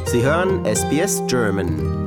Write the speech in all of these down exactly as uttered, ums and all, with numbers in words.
Sie hören S B S German.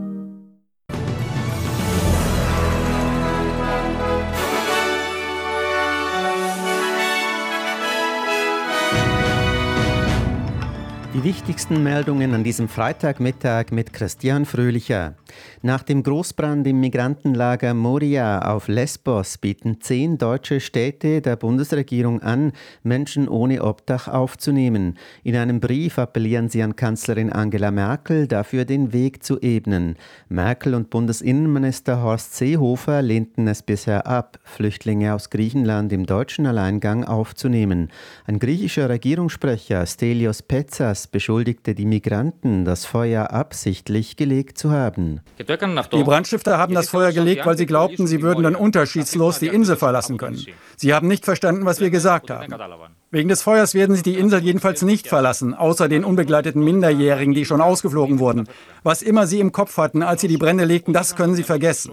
Die wichtigsten Meldungen an diesem Freitagmittag mit Christian Fröhlicher. Nach dem Großbrand im Migrantenlager Moria auf Lesbos bieten zehn deutsche Städte der Bundesregierung an, Menschen ohne Obdach aufzunehmen. In einem Brief appellieren sie an Kanzlerin Angela Merkel, dafür den Weg zu ebnen. Merkel und Bundesinnenminister Horst Seehofer lehnten es bisher ab, Flüchtlinge aus Griechenland im deutschen Alleingang aufzunehmen. Ein griechischer Regierungssprecher, Stelios Petzas, beschuldigte die Migranten, das Feuer absichtlich gelegt zu haben. Die Brandstifter haben das Feuer gelegt, weil sie glaubten, sie würden dann unterschiedslos die Insel verlassen können. Sie haben nicht verstanden, was wir gesagt haben. Wegen des Feuers werden sie die Insel jedenfalls nicht verlassen, außer den unbegleiteten Minderjährigen, die schon ausgeflogen wurden. Was immer sie im Kopf hatten, als sie die Brände legten, das können sie vergessen.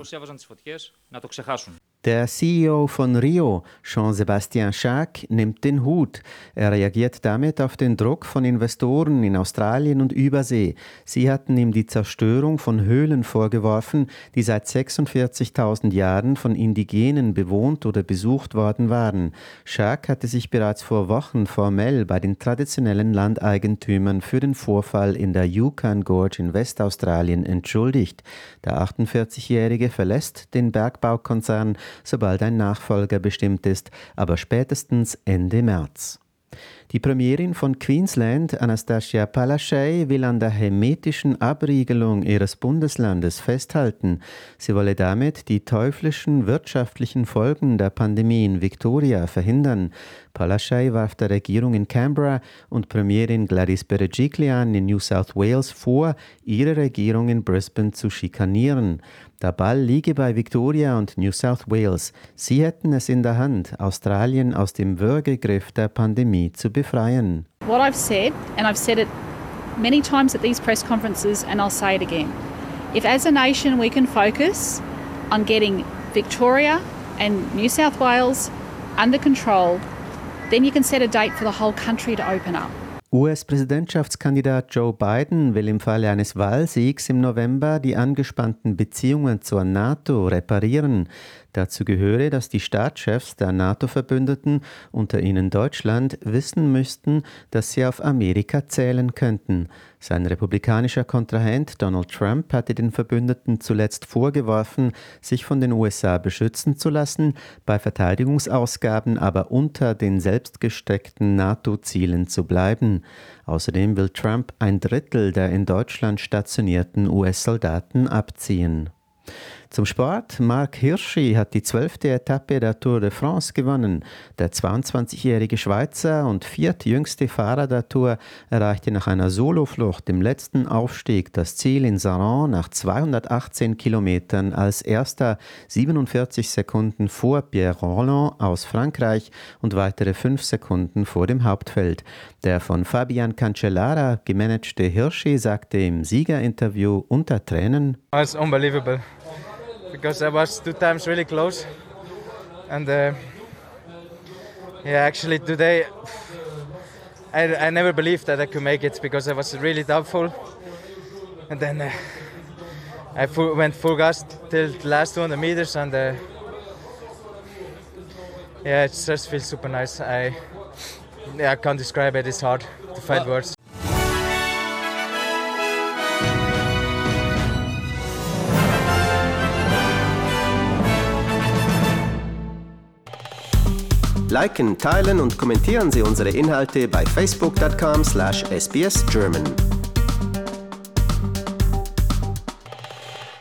Der C E O von Rio, Jean-Sébastien Chac, nimmt den Hut. Er reagiert damit auf den Druck von Investoren in Australien und Übersee. Sie hatten ihm die Zerstörung von Höhlen vorgeworfen, die seit sechsundvierzigtausend Jahren von Indigenen bewohnt oder besucht worden waren. Chac hatte sich bereits vor Wochen formell bei den traditionellen Landeigentümern für den Vorfall in der Yukon Gorge in Westaustralien entschuldigt. Der achtundvierzigjährige verlässt den Bergbaukonzern, sobald ein Nachfolger bestimmt ist, aber spätestens Ende März. Die Premierin von Queensland, Anastasia Palaszczuk, will an der hermetischen Abriegelung ihres Bundeslandes festhalten. Sie wolle damit die teuflischen wirtschaftlichen Folgen der Pandemie in Victoria verhindern. Palaszczuk warf der Regierung in Canberra und Premierin Gladys Berejiklian in New South Wales vor, ihre Regierung in Brisbane zu schikanieren. Der Ball liege bei Victoria und New South Wales. Sie hätten es in der Hand, Australien aus dem Würgegriff der Pandemie zu befreien. What I've said, and I've said it many times at these press conferences, and I'll say it again. If as a nation we can focus on getting Victoria and New South Wales under control, then you can set a date for the whole country to open up. U S-Präsidentschaftskandidat Joe Biden will im Falle eines Wahlsiegs im November die angespannten Beziehungen zur NATO reparieren. Dazu gehöre, dass die Staatschefs der NATO-Verbündeten, unter ihnen Deutschland, wissen müssten, dass sie auf Amerika zählen könnten. Sein republikanischer Kontrahent Donald Trump hatte den Verbündeten zuletzt vorgeworfen, sich von den U S A beschützen zu lassen, bei Verteidigungsausgaben aber unter den selbstgesteckten NATO-Zielen zu bleiben. Außerdem will Trump ein Drittel der in Deutschland stationierten U S-Soldaten abziehen. Zum Sport. Marc Hirschi hat die zwölfte Etappe der Tour de France gewonnen. Der zweiundzwanzigjährige Schweizer und viertjüngste Fahrer der Tour erreichte nach einer Soloflucht im letzten Aufstieg das Ziel in Saran nach zweihundertachtzehn Kilometern als erster, siebenundvierzig Sekunden vor Pierre Rolland aus Frankreich und weitere fünf Sekunden vor dem Hauptfeld. Der von Fabian Cancellara gemanagte Hirschi sagte im Siegerinterview unter Tränen: It's unbelievable. Because I was two times really close, and uh, yeah, actually today I, I never believed that I could make it because I was really doubtful, and then uh, I full, went full gas till the last two hundred meters, and uh, yeah, it just feels super nice. I yeah, I can't describe it. It's hard to find words. Liken, teilen und kommentieren Sie unsere Inhalte bei facebook dot com slash S B S German.